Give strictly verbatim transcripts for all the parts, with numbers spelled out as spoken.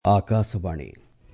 आकाशवाणी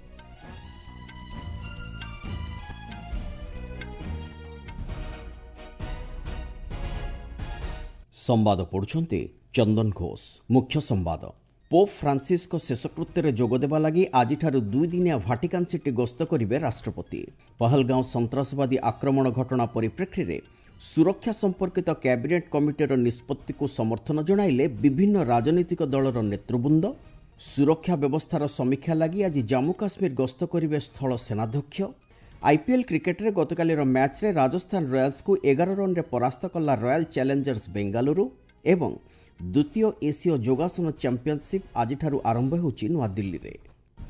संवाद पढ़ुछंती चंदन घोष। मुख्य संवाद। पोप फ्रांसिस शेषकृत्य जोगदेवा लगी आज दुई दिनिया भाटिकान सिटी गस्त करेंगे राष्ट्रपति। पहलगांव सन्त्रासवादी आक्रमण घटना परिप्रेक्षी में सुरक्षा संपर्कित कैबिनेट कमिटीर निष्पत्ति को समर्थन जणाइले विभिन्न राजनीतिक दलर नेतृवृंद। सुरक्षा व्यवस्थार समीक्षा लगी आज जम्मू काश्मीर गस्त करेंगे स्थल सेनाध्यक्ष। आईपीएल क्रिकेट रे गतकालीर मैच रे राजस्थान रॉयल्स को एगार रन रे परास्त कला रॉयल चैलेंजर्स बेंगालुरु एवं द्वितीय एसीय योगासन चैंपियनशिप आज आरंभ होची नुआ दिल्ली रे।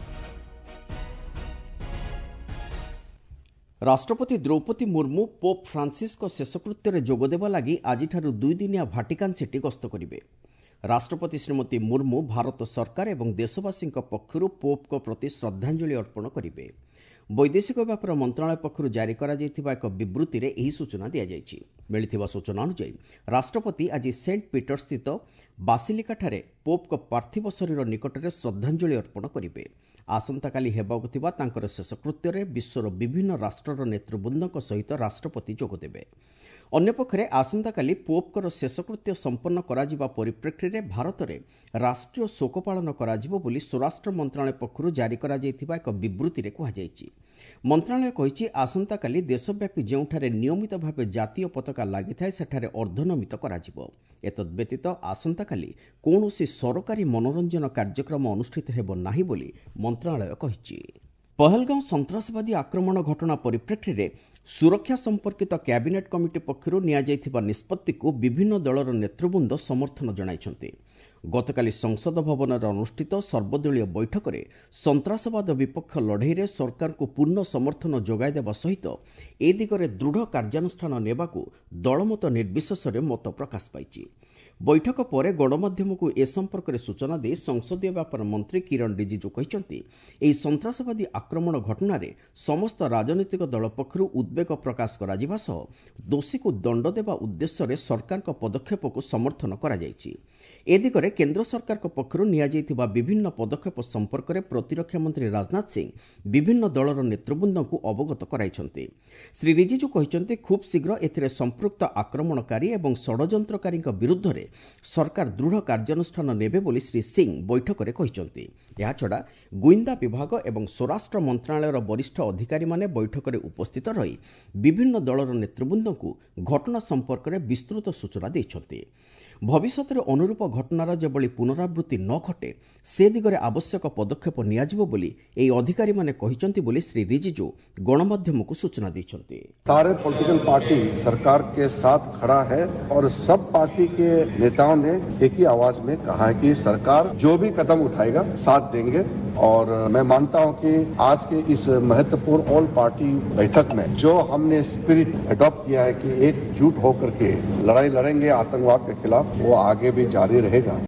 राष्ट्रपति द्रौपदी मुर्मू पोप फ्रांसिस शेषकृत्य जोगदेवा लगी आज दुई दिनिया भाटिकान सिटी गस्त करेंगे। राष्ट्रपति श्रीमती मुर्मू भारत सरकार एवं देशवासी पक्षरु पोप को प्रति श्रद्धांजलि अर्पण करेंगे। वैदेशिक व्यापार मंत्रालय पक्षरु जारी करा जायतिबा एक विवृत्ति रे एही सूचना दिया जायछि। मिलिथिबा सूचना अनुसार राष्ट्रपति आज सेंट पीटर स्थित बासिलिका ठारे पोप को पार्थिव शरीर निकट में श्रद्धांजलि अर्पण करेंगे। आसंताकाली हेबाकु थिबा तांकर शेषकृत्य रे विश्वर विभिन्न राष्ट्रर नेतृवृंदक सहित राष्ट्रपति जोगदेबे। अन्यपक्षे आसंताकाली पोपकर शेषकृत्य संपन्न कराजिबा परिप्रेक्षी में भारत में राष्ट्रीय शोक पालन कराजिबो बोली स्वराष्ट्र मंत्रालय पक्षरु जारी करा जायतिबा एक विवृत्ति रे कुहाଯାଇଛି। मंत्रालय कहिछि आसंताकाली देशव्यापी जेउठारे नियमित भावे जातीय पताका लागिथाय सेठारे अर्धनमित कराजिबो। एतद् व्यतीत आसंताकाली कौनसी सरकारी मनोरंजन कार्यक्रम अनुष्ठित हेबो नाही बोली मंत्रालय कहिछि। पहलगांव सन्त्रासवादी आक्रमण घटना परिप्रेक्षी में सुरक्षा संपर्कित कैबिनेट कमिटी पक्षरु निया जायतिबा निष्पत्ति को विभिन्न दलर नेतृवृंद समर्थन जणाइछन्ति। गतकाली संसद भवन में अनुष्ठित सर्वदलीय बैठक में सन्त्रासवाद विपक्ष लड़ई में सरकार को पूर्ण समर्थन जोगाई देवा सहित ए दिगरे दृढ़ कार्यानुष्ठान नेबाकू दलमत निर्विशेष मत प्रकाश पाइछि। बैठक पर गणमाध्यम को ए संपर्क में सूचना दे संसदीय व्यापार मंत्री किरण रिजिजू कहते ଏହି ସନ୍ତ୍ରାସବାଦୀ आक्रमण घटना समस्त राजनीतिक दल पक्षरु उद्वेग प्रकाश करा जिबा सह दोषी को दंड देवा उद्देश्य सरकार पदक्षेप को समर्थन करा जायछि। ए दिगरे केंद्र सरकार पक्षरु निया जायतिबा विभिन्न पदक्षेप संपर्क में प्रतिरक्षा मंत्री राजनाथ सिंह विभिन्न दलर नेतृवृंद को अवगत कराइछन्ति। श्री रिजिजू कहते खूब शीघ्र एथिरे संपृक्त आक्रमणकारी एवं षड्यंत्रकारी विरुद्ध रे सरकार दृढ़ कार्यानुष्ठान नेबे बोली श्री सिंह बैठक में कहते। याछड़ा गुइंदा विभाग एवं स्वराष्ट्र मंत्रालयर वरिष्ठ अधिकारी माने बैठक में उपस्थित रही विभिन्न दलर नेतृवृंद को घटना संपर्क में विस्तृत सूचना देइछन्ति। भविष्य में अनुरूप घटनार जेभली पुनरावृत्ति न घटे से दिगरे आवश्यक पदक्षेप नियाजिबो बोली एई अधिकारी माने कहिसंति बोली श्री रिजिजू गणमाध्यम को सूचना दी। सारे पॉलिटिकल पार्टी सरकार के साथ खड़ा है और सब पार्टी के नेताओं ने एक ही आवाज में कहा है कि सरकार जो भी कदम उठाएगा साथ देंगे। और मैं मानता हूं कि आज के इस महत्वपूर्ण ऑल पार्टी बैठक में जो हमने स्पिरिट अडॉप्ट किया है कि एकजुट होकर के लड़ाई लड़ेंगे आतंकवाद के खिलाफ, वो आगे भी जारी रहेगा।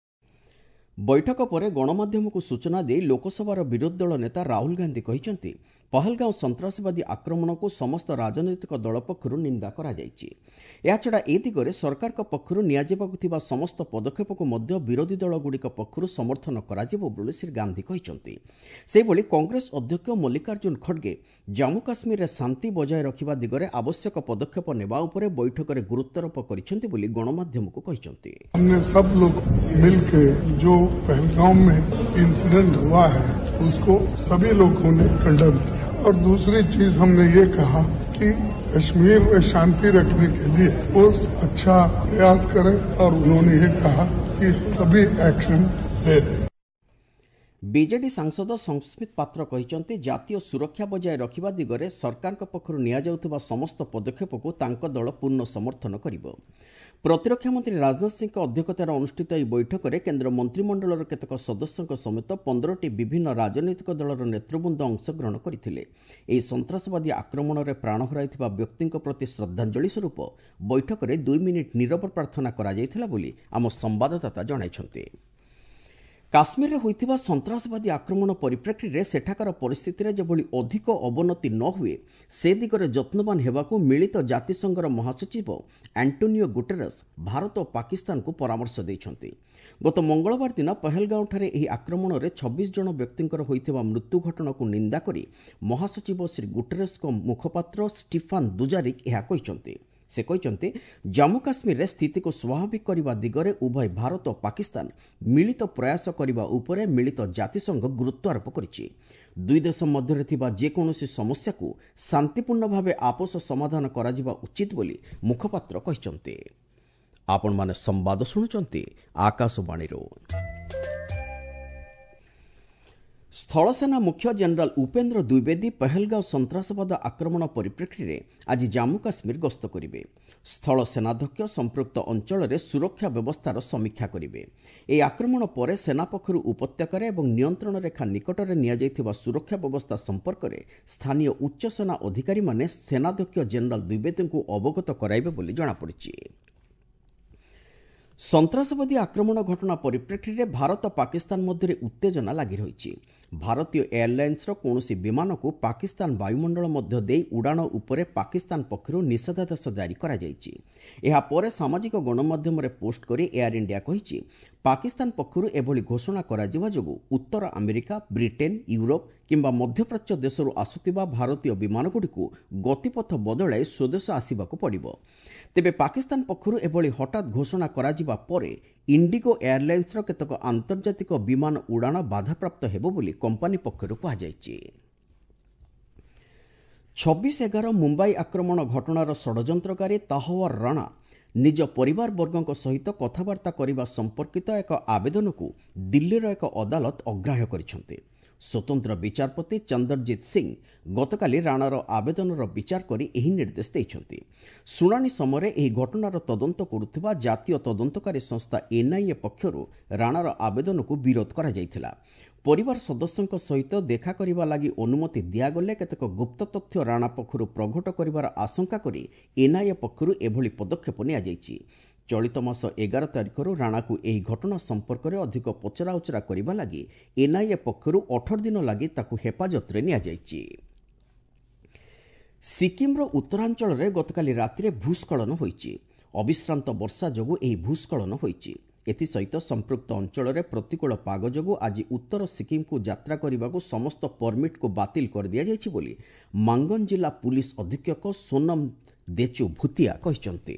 बैठक पर गणमाध्यम को सूचना दे लोकसभार विरोधी दल नेता राहुल गांधी कहते पहलगांव सन्त्रासवादी आक्रमण को समस्त राजनीतिक दल पक्षरु निंदा करा जायछि। याछड़ा ए दिगरे सरकार पक्षरु नियाजिबाकु थिबा समस्त पदक्षेप को मध्य विरोधी दल गुड़िक पक्षरु समर्थन कराजिबो बोली श्री गांधी कहते। सेभली कांग्रेस अध्यक्ष मल्लिकार्जुन खड़गे जम्मू काश्मीर में शांति बजाय रखिबा दिगरे आवश्यक पदक्षेप नेबा उपरे बैठक में गुरुत्वारोप करिसेंति बोली गणमाध्यम को कहते। हमने सब लोग मिलके जो पहलगाम में इंसिडेंट हुआ है उसको सभी लोगों ने कंडेम किया। और दूसरी चीज हमने ये कहा कि कश्मीर में शांति रखने के लिए वो अच्छा प्रयास करें और उन्होंने ये कहा कि सभी एक्शन ले रहे। बीजेडी सांसद संस्मित पात्र कहते जातीय सुरक्षा बजाय रखिबा दिगरे सरकार पक्षरु निया जाउथबा समस्त पदक्षेप को तांको दल पूर्ण समर्थन करिबो। प्रतिरक्षा मंत्री राजनाथ सिंह अध्यक्षतार अनुष्ठित यह बैठक में केन्द्र मंत्रिमंडलर केतेक सदस्यों समेत पंद्रह विभिन्न राजनैतिक दलर नेतृवृंद अंशग्रहण करथिले। एही सन्त्रासवादी आक्रमण में प्राण हराइथिबा व्यक्तिଙ୍କ प्रति श्रद्धांजलि स्वरूप बैठक में दुई मिनिट नीरव प्रार्थना करा जायथिला बोली आम संवाददाता जणाइछन्ति। काश्मीर में होइथिबा सन्त्रासवादी आक्रमण परिप्रेक्षी में सेठाकार परिस्थिति रे जेभली अधिक अवनति न हुए से दिगरे यत्नवान हेबाकू मिलित जातिसंघर महासचिव एंटोनियो गुटेरस भारत और पाकिस्तान को परामर्श दैछन्ति। ଗତ ମଙ୍ଗଳବାର ଦିନ ପହଲଗାଁଓଠାରେ ଏହି ଆକ୍ରମଣରେ ଛବିଶ ଜଣ ବ୍ୟକ୍ତିଙ୍କର ହୋଇଥିବା ମୃତ୍ୟୁ ଘଟଣାକୁ ନିନ୍ଦା କରି ମହାସଚିବ ଶ୍ରୀ ଗୁଟେରସ୍ଙ୍କ ମୁଖପାତ୍ର ଷ୍ଟିଫାନ୍ ଦୁଜାରିକ୍ ଏହା କହିଛନ୍ତି। ସେ କହିଛନ୍ତି ଜାମ୍ମୁ କାଶ୍ମୀରରେ ସ୍ଥିତିକୁ ସ୍ୱାଭାବିକ କରିବା ଦିଗରେ ଉଭୟ ଭାରତ ଓ ପାକିସ୍ତାନ ମିଳିତ ପ୍ରୟାସ କରିବା ଉପରେ ମିଳିତ ଜାତିସଂଘ ଗୁରୁତ୍ୱାରୋପ କରିଛି। ଦୁଇ ଦେଶ ମଧ୍ୟରେ ଥିବା ଯେକୌଣସି ସମସ୍ୟାକୁ ଶାନ୍ତିପୂର୍ଣ୍ଣ ଭାବେ ଆପୋଷ ସମାଧାନ କରାଯିବା ଉଚିତ ବୋଲି ମୁଖପାତ୍ର କହିଛନ୍ତି। ଆପଣମାନେ ସମ୍ବାଦ ଶୁଣୁଛନ୍ତି ଆକାଶବାଣୀରୁ। ସ୍ଥଳସେନା ମୁଖ୍ୟ ଜେନେରାଲ ଉପେନ୍ଦ୍ର ଦ୍ୱିବେଦୀ ପହଲଗାଁଓ ସନ୍ତାସବାଦ ଆକ୍ରମଣ ପରିପ୍ରେକ୍ଷୀରେ ଆଜି ଜାମ୍ମୁ କାଶ୍ମୀର ଗସ୍ତ କରିବେ। ସ୍ଥଳ ସେନାଧ୍ୟକ୍ଷ ସମ୍ପୃକ୍ତ ଅଞ୍ଚଳରେ ସୁରକ୍ଷା ବ୍ୟବସ୍ଥାର ସମୀକ୍ଷା କରିବେ। ଏହି ଆକ୍ରମଣ ପରେ ସେନା ପକ୍ଷରୁ ଉପତ୍ୟକାରେ ଏବଂ ନିୟନ୍ତ୍ରଣ ରେଖା ନିକଟରେ ନିଆଯାଇଥିବା ସୁରକ୍ଷା ବ୍ୟବସ୍ଥା ସମ୍ପର୍କରେ ସ୍ଥାନୀୟ ଉଚ୍ଚସେନା ଅଧିକାରୀମାନେ ସେନାଧ୍ୟକ୍ଷ ଜେନେରାଲ ଦ୍ୱିବେଦୀଙ୍କୁ ଅବଗତ କରାଇବେ ବୋଲି ଜଣାପଡ଼ିଛି। ସନ୍ତାସବାଦୀ ଆକ୍ରମଣ ଘଟଣା ପରିପ୍ରେକ୍ଷୀରେ ଭାରତ ପାକିସ୍ତାନ ମଧ୍ୟରେ ଉତ୍ତେଜନା ଲାଗି ରହିଛି। ଭାରତୀୟ ଏୟାରଲାଇନ୍ସର କୌଣସି ବିମାନକୁ ପାକିସ୍ତାନ ବାୟୁମଣ୍ଡଳ ମଧ୍ୟ ଦେଇ ଉଡ଼ାଣ ଉପରେ ପାକିସ୍ତାନ ପକ୍ଷରୁ ନିଷେଧାଦେଶ ଜାରି କରାଯାଇଛି। ଏହାପରେ ସାମାଜିକ ଗଣମାଧ୍ୟମରେ ପୋଷ୍ଟ କରି ଏୟାର ଇଣ୍ଡିଆ କହିଛି ପାକିସ୍ତାନ ପକ୍ଷରୁ ଏଭଳି ଘୋଷଣା କରାଯିବା ଯୋଗୁଁ ଉତ୍ତର ଆମେରିକା, ବ୍ରିଟେନ୍, ୟୁରୋପ କିମ୍ବା ମଧ୍ୟପ୍ରାଚ୍ୟ ଦେଶରୁ ଆସୁଥିବା ଭାରତୀୟ ବିମାନଗୁଡ଼ିକୁ ଗତିପଥ ବଦଳାଇ ସ୍ୱଦେଶ ଆସିବାକୁ ପଡ଼ିବ। ତେବେ ପାକିସ୍ତାନ ପକ୍ଷରୁ ଏଭଳି ହଠାତ୍ ଘୋଷଣା କରାଯିବା ପରେ ଇଣ୍ଡିଗୋ ଏୟାରଲାଇନ୍ସର କେତେକ ଆନ୍ତର୍ଜାତିକ ବିମାନ ଉଡ଼ାଣ ବାଧାପ୍ରାପ୍ତ ହେବ ବୋଲି କମ୍ପାନୀ ପକ୍ଷରୁ କୁହାଯାଇଛି। ଛବିଶ ଏଗାର ମୁମ୍ବାଇ ଆକ୍ରମଣ ଘଟଣାର ଷଡ଼ଯନ୍ତ୍ରକାରୀ ତାହୱାର ରାଣା ନିଜ ପରିବାରବର୍ଗଙ୍କ ସହିତ କଥାବାର୍ତ୍ତା କରିବା ସମ୍ପର୍କିତ ଏକ ଆବେଦନକୁ ଦିଲ୍ଲୀର ଏକ ଅଦାଲତ ଅଗ୍ରାହ୍ୟ କରିଛନ୍ତି। ସ୍ୱତନ୍ତ୍ର ବିଚାରପତି ଚନ୍ଦରଜିତ୍ ସିଂ ଗତକାଲି ରାଣାର ଆବେଦନର ବିଚାର କରି ଏହି ନିର୍ଦ୍ଦେଶ ଦେଇଛନ୍ତି। ଶୁଣାଣି ସମୟରେ ଏହି ଘଟଣାର ତଦନ୍ତ କରୁଥିବା ଜାତୀୟ ତଦନ୍ତକାରୀ ସଂସ୍ଥା ଏନ୍ଆଇଏ ପକ୍ଷରୁ ରାଣାର ଆବେଦନକୁ ବିରୋଧ କରାଯାଇଥିଲା। ପରିବାର ସଦସ୍ୟଙ୍କ ସହିତ ଦେଖା କରିବା ଲାଗି ଅନୁମତି ଦିଆଗଲେ କେତେକ ଗୁପ୍ତ ତଥ୍ୟ ରାଣା ପକ୍ଷରୁ ପ୍ରଘଟ କରିବାର ଆଶଙ୍କା କରି ଏନ୍ଆଇଏ ପକ୍ଷରୁ ଏଭଳି ପଦକ୍ଷେପ ନିଆଯାଇଛି। ଚଳିତ ମାସ ଏଗାର ତାରିଖରୁ ରାଣାକୁ ଏହି ଘଟଣା ସମ୍ପର୍କରେ ଅଧିକ ପଚରାଉଚରା କରିବା ଲାଗି ଏନ୍ଆଇଏ ପକ୍ଷରୁ ଅଠର ଦିନ ଲାଗି ତାକୁ ହେଫାଜତରେ ନିଆଯାଇଛି। ସିକିମ୍ର ଉତ୍ତରାଞ୍ଚଳରେ ଗତକାଲି ରାତିରେ ଭୂସ୍ଖଳନ ହୋଇଛି। ଅବିଶ୍ରାନ୍ତ ବର୍ଷା ଯୋଗୁଁ ଏହି ଭୂସ୍ଖଳନ ହୋଇଛି। ଏଥିସହିତ ସମ୍ପୃକ୍ତ ଅଞ୍ଚଳରେ ପ୍ରତିକୂଳ ପାଗ ଯୋଗୁଁ ଆଜି ଉତ୍ତର ସିକିମ୍କୁ ଯାତ୍ରା କରିବାକୁ ସମସ୍ତ ପରମିଟ୍କୁ ବାତିଲ କରିଦିଆଯାଇଛି ବୋଲି ମାଙ୍ଗନ ଜିଲ୍ଲା ପୁଲିସ ଅଧୀକ୍ଷକ ସୋନମ ଦେଚୁ ଭୁତିଆ କହିଛନ୍ତି।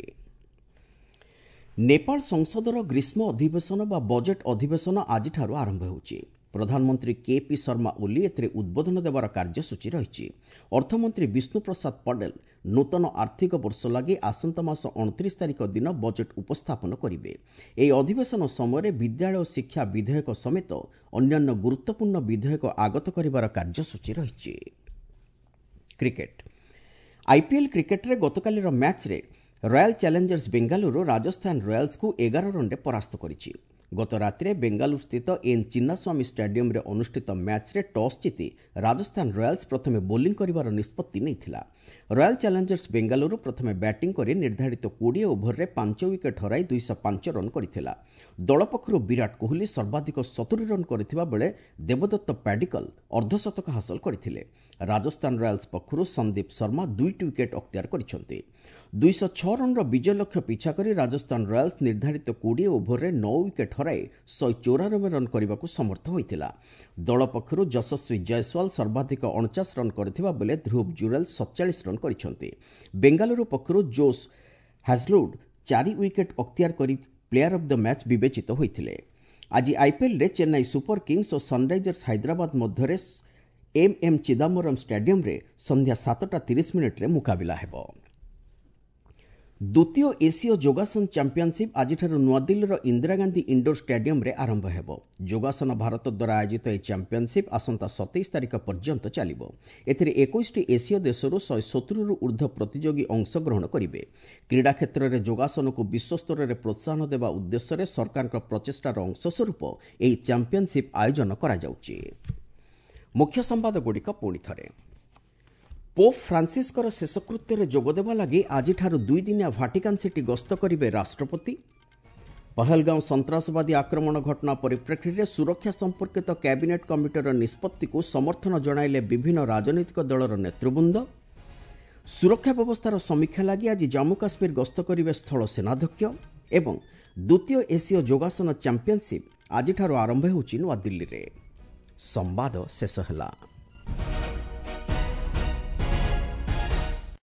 ନେପାଳ ସଂସଦର ଗ୍ରୀଷ୍ମ ଅଧିବେଶନ ବା ବଜେଟ୍ ଅଧିବେଶନ ଆଜିଠାରୁ ଆରମ୍ଭ ହେଉଛି। ପ୍ରଧାନମନ୍ତ୍ରୀ କେପି ଶର୍ମା ଓଲି ଏଥିରେ ଉଦ୍ବୋଧନ ଦେବାର କାର୍ଯ୍ୟସୂଚୀ ରହିଛି। ଅର୍ଥମନ୍ତ୍ରୀ ବିଷ୍ଣୁ ପ୍ରସାଦ ପଟେଲ ନୂତନ ଆର୍ଥିକ ବର୍ଷ ଲାଗି ଆସନ୍ତା ମାସ ଅଣତିରିଶ ତାରିଖ ଦିନ ବଜେଟ୍ ଉପସ୍ଥାପନ କରିବେ। ଏହି ଅଧିବେଶନ ସମୟରେ ବିଦ୍ୟାଳୟ ଶିକ୍ଷା ବିଧେୟକ ସମେତ ଅନ୍ୟାନ୍ୟ ଗୁରୁତ୍ୱପୂର୍ଣ୍ଣ ବିଧେୟକ ଆଗତ କରିବାର କାର୍ଯ୍ୟସୂଚୀ ରହିଛି। କ୍ରିକେଟ୍ ଆଇପିଏଲ୍ କ୍ରିକେଟ୍ରେ ଗତକାଲିର ମ୍ୟାଚ୍ରେ ରୟାଲ ଚ୍ୟାଲେଞ୍ଜର୍ସ ବେଙ୍ଗାଲୁରୁ ରାଜସ୍ଥାନ ରୟାଲ୍ସକୁ ଏଗାର ରନ୍ରେ ପରାସ୍ତ କରିଛି। ଗତ ରାତିରେ ବେଙ୍ଗାଲୁରୁ ସ୍ଥିତ ଏନ୍ ଚିନ୍ନାସ୍ୱାମୀ ଷ୍ଟାଡିୟମରେ ଅନୁଷ୍ଠିତ ମ୍ୟାଚ୍ରେ ଟସ୍ ଜିତି ରାଜସ୍ଥାନ ରୟାଲ୍ସ ପ୍ରଥମେ ବୋଲିଂ କରିବାର ନିଷ୍ପତ୍ତି ନେଇଥିଲା। ରୟାଲ ଚ୍ୟାଲେଞ୍ଜର୍ସ ବେଙ୍ଗାଲୁରୁ ପ୍ରଥମେ ବ୍ୟାଟିଂ କରି ନିର୍ଦ୍ଧାରିତ କୋଡ଼ିଏ ଓଭରରେ ପାଞ୍ଚ ୱିକେଟ୍ ହରାଇ ଦୁଇଶହ ପାଞ୍ଚ ରନ୍ କରିଥିଲା। ଦଳ ପକ୍ଷରୁ ବିରାଟ କୋହଲି ସର୍ବାଧିକ ସତୁରି ରନ୍ କରିଥିବା ବେଳେ ଦେବଦତ୍ତ ପାଡିକଲ ଅର୍ଦ୍ଧଶତକ ହାସଲ କରିଥିଲେ। ରାଜସ୍ଥାନ ରୟାଲ୍ସ ପକ୍ଷରୁ ସନ୍ଦୀପ ଶର୍ମା ଦୁଇଟି ୱିକେଟ୍ ଅକ୍ତିଆର କରିଛନ୍ତି। ଦୁଇଶହ ଛଅ ରନ୍ର ବିଜୟ ଲକ୍ଷ୍ୟ ପିଛା କରି ରାଜସ୍ଥାନ ରୟାଲ୍ସ ନିର୍ଦ୍ଧାରିତ କୋଡ଼ିଏ ଓଭରରେ ନଅ ୱିକେଟ୍ ହରାଇ ଶହେ ଚଉରାନବେ ରନ୍ କରିବାକୁ ସମର୍ଥ ହୋଇଥିଲା। ଦଳ ପକ୍ଷରୁ ଯଶସ୍ୱୀ ଜୟସ୍ୱାଲ ସର୍ବାଧିକ ଅଣଚାଶ ରନ୍ କରିଥିବା ବେଳେ ଧ୍ରୁବ ଜୁରେଲ ସତଚାଳିଶ ରନ୍ କରିଛନ୍ତି। ବେଙ୍ଗାଲୁରୁ ପକ୍ଷରୁ ଜୋସ୍ ହାଜଲଉଡ୍ ଚାରି ୱିକେଟ୍ ଅକ୍ତିଆର କରି ପ୍ଲେୟାର ଅଫ୍ ଦ ମ୍ୟାଚ୍ ବିବେଚିତ ହୋଇଥିଲେ। ଆଜି ଆଇପିଏଲ୍ରେ ଚେନ୍ନାଇ ସୁପର କିଙ୍ଗସ୍ ଓ ସନ୍ରାଇଜର୍ସ ହାଇଦ୍ରାବାଦ ମଧ୍ୟରେ ଏମ୍ ଏମ୍ ଚିଦାମ୍ବରମ୍ ଷ୍ଟାଡିୟମରେ ସନ୍ଧ୍ୟା ସାତଟା ତିରିଶ ମିନିଟ୍ରେ ମୁକାବିଲା ହେବ। ଦ୍ୱିତୀୟ ଏସୀୟ ଯୋଗାସନ ଚାମ୍ପିୟନସିପ୍ ଆଜିଠାରୁ ନୂଆଦିଲ୍ଲୀର ଇନ୍ଦିରା ଗାନ୍ଧୀ ଇଣ୍ଡୋର ଷ୍ଟାଡିୟମରେ ଆରମ୍ଭ ହେବ। ଯୋଗାସନ ଭାରତ ଦ୍ୱାରା ଆୟୋଜିତ ଏହି ଚାମ୍ପିୟନସିପ୍ ଆସନ୍ତା ସତେଇଶ ତାରିଖ ପର୍ଯ୍ୟନ୍ତ ଚାଲିବ। ଏଥିରେ ଏକୋଇଶଟି ଏସୀୟ ଦେଶରୁ ଶହେ ସତୁରିରୁ ଉର୍ଦ୍ଧ୍ୱ ପ୍ରତିଯୋଗୀ ଅଂଶଗ୍ରହଣ କରିବେ। କ୍ରୀଡ଼ା କ୍ଷେତ୍ରରେ ଯୋଗାସନକୁ ବିଶ୍ୱସ୍ତରରେ ପ୍ରୋତ୍ସାହନ ଦେବା ଉଦ୍ଦେଶ୍ୟରେ ସରକାରଙ୍କ ପ୍ରଚେଷ୍ଟାର ଅଂଶସ୍ୱରୂପ ଏହି ଚାମ୍ପିୟନସିପ୍ ଆୟୋଜନ କରାଯାଉଛି। ମୁଖ୍ୟ ସମ୍ବାଦଗୁଡ଼ିକ ପୁଣି ଥରେ। ପୋପ୍ ଫ୍ରାନ୍ସିସ୍ଙ୍କର ଶେଷକୃତ୍ୟରେ ଯୋଗଦେବା ଲାଗି ଆଜିଠାରୁ ଦୁଇଦିନିଆ ଭାଟିକାନ୍ ସିଟି ଗସ୍ତ କରିବେ ରାଷ୍ଟ୍ରପତି। ପହଲଗାଁଓ ସନ୍ତାସବାଦୀ ଆକ୍ରମଣ ଘଟଣା ପରିପ୍ରେକ୍ଷୀରେ ସୁରକ୍ଷା ସମ୍ପର୍କିତ କ୍ୟାବିନେଟ୍ କମିଟିର ନିଷ୍ପତ୍ତିକୁ ସମର୍ଥନ ଜଣାଇଲେ ବିଭିନ୍ନ ରାଜନୈତିକ ଦଳର ନେତୃବୃନ୍ଦ। ସୁରକ୍ଷା ବ୍ୟବସ୍ଥାର ସମୀକ୍ଷା ଲାଗି ଆଜି ଜାମ୍ମୁ କାଶ୍ମୀର ଗସ୍ତ କରିବେ ସ୍ଥଳ ସେନାଧ୍ୟକ୍ଷ। ଏବଂ ଦ୍ୱିତୀୟ ଏସୀୟ ଯୋଗାସନ ଚାମ୍ପିୟନସିପ୍ ଆଜିଠାରୁ ଆରମ୍ଭ ହେଉଛି ନୂଆଦିଲ୍ଲୀରେ। ସମ୍ବାଦ ଶେଷ ହେଲା।